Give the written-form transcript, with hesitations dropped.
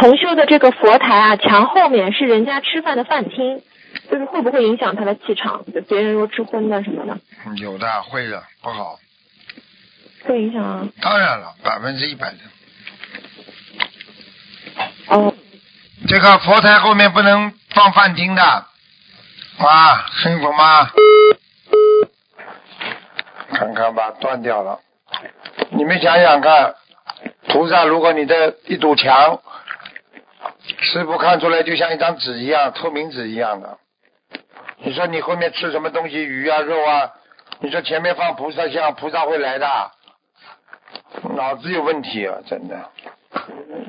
同修的这个佛台啊，墙后面是人家吃饭的饭厅，就是会不会影响他的气场？就别人如果吃荤的什么的。 有的会的，不好。 会影响啊？ 当然了，100%的。 哦。 这个佛台后面不能放饭厅的，啊，听懂吗？看看吧，断掉了。你们想想看，菩萨，如果你的一堵墙，师傅看出来就像一张纸一样，透明纸一样的。你说你后面吃什么东西，鱼啊肉啊，你说前面放菩萨像，菩萨会来的？脑子有问题啊，真的。